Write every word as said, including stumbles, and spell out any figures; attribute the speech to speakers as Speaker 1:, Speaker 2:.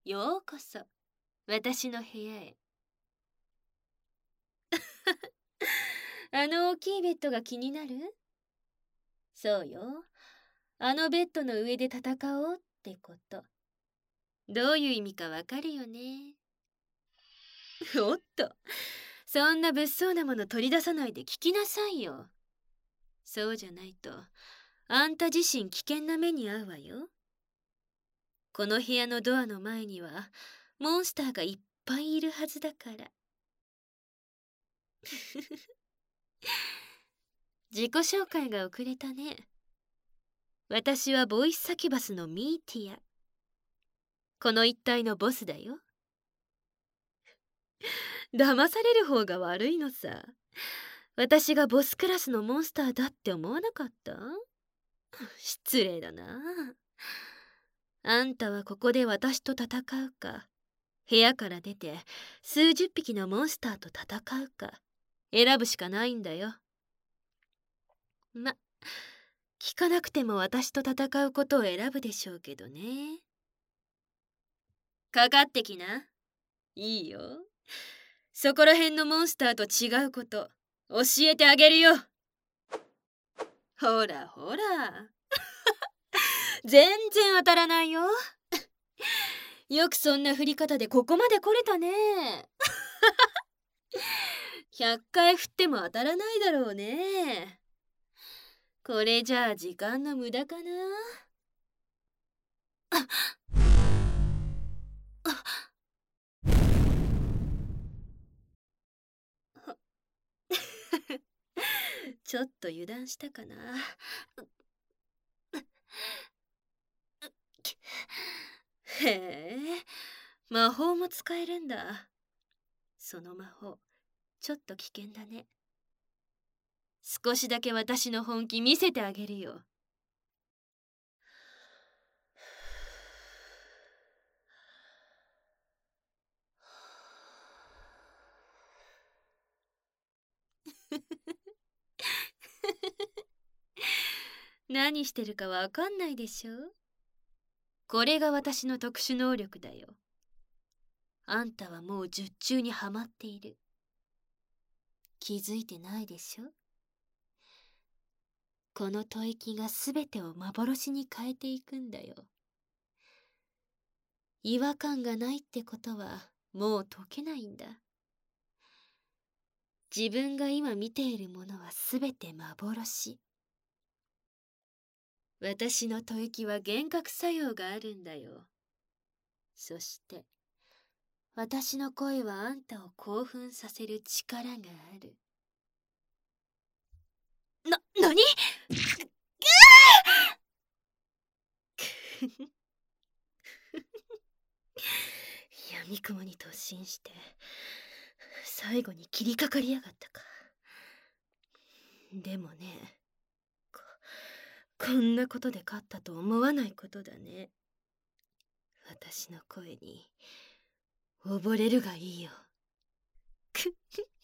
Speaker 1: ようこそ私の部屋へ。あの大きいベッドが気になる？そうよ。あのベッドの上で戦おうってこと。どういう意味かわかるよね。おっと、そんな物騒なもの取り出さないで聞きなさいよ。そうじゃないと、あんた自身危険な目に遭うわよ。この部屋のドアの前には、モンスターがいっぱいいるはずだから。自己紹介が遅れたね。私はボイスサキュバスのミーティア。この一帯のボスだよ。騙される方が悪いのさ。私がボスクラスのモンスターだって思わなかった？失礼だな。あんたはここで私と戦うか、部屋から出て数十匹のモンスターと戦うか、選ぶしかないんだよ。ま、聞かなくても私と戦うことを選ぶでしょうけどね。かかってきな。いいよ。そこら辺のモンスターと違うこと教えてあげるよ。ほらほら。全然当たらないよ。よくそんな振り方でここまで来れたね。ひゃっかい振っても当たらないだろうね。これじゃあ時間の無駄かな。あちょっと油断したかな。へえ、魔法も使えるんだ。その魔法、ちょっと危険だね。少しだけ私の本気見せてあげるよ。何してるかわかんないでしょ？これが私の特殊能力だよ。あんたはもう術中にはまっている。気づいてないでしょ？この吐息がすべてを幻に変えていくんだよ。違和感がないってことはもう解けないんだ。自分が今見ているものはすべて幻。私の吐息は幻覚作用があるんだよ。そして私の声はあんたを興奮させる力がある。な、なに？闇雲に突進して最後に切りかかりやがったか。でもね、こ、こんなことで勝ったと思わないことだね。私の声に溺れるがいいよ。